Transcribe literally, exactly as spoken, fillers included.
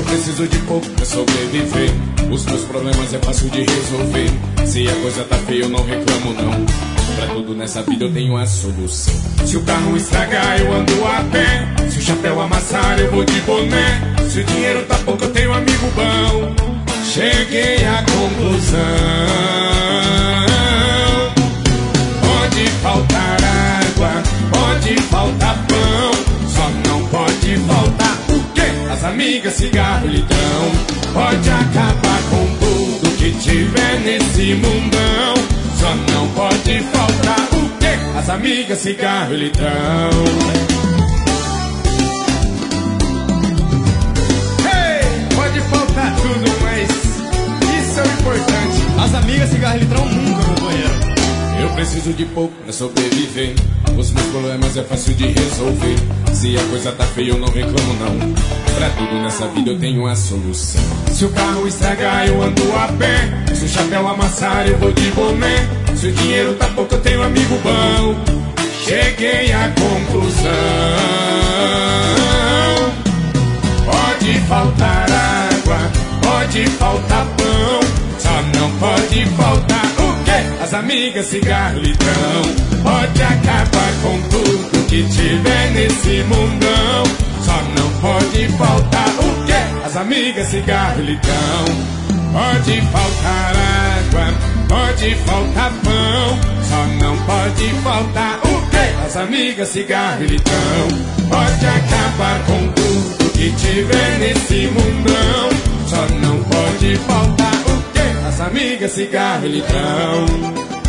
Eu preciso de pouco pra sobreviver. Os meus problemas é fácil de resolver. Se a coisa tá feia eu não reclamo não. Pra tudo nessa vida eu tenho a solução. Se o carro estragar eu ando a pé. Se o chapéu amassar eu vou de boné. Se o dinheiro tá pouco eu tenho um amigo bom. Cheguei à conclusão. Pode faltar água, pode faltar pão, só não pode faltar o quê? As amigas, cigarro e litrão. Pode acabar com tudo que tiver nesse mundão, só não pode faltar o quê? As amigas, cigarro e litrão. Hey, pode faltar tudo, mas isso é o importante. As amigas, cigarro e litrão nunca, companheiro. Eu preciso de pouco pra sobreviver. Os meus problemas é fácil de resolver. Se a coisa tá feia eu não reclamo não. Pra tudo nessa vida eu tenho a solução. Se o carro estragar eu ando a pé. Se o chapéu amassar eu vou de boné. Se o dinheiro tá pouco eu tenho um amigo bom. Cheguei à conclusão. Pode faltar água, pode faltar pão, só não pode faltar o quê? As amigas, cigarro e litrão. Pode acabar com tudo que tiver nesse mundão, só não pode faltar o quê? As amigas, cigarro e litrão. Pode faltar água, pode faltar pão, só não pode faltar o quê? As amigas, cigarro e litrão. Pode acabar com tudo que tiver nesse mundão, só não pode faltar o quê? As amigas, cigarro e litrão.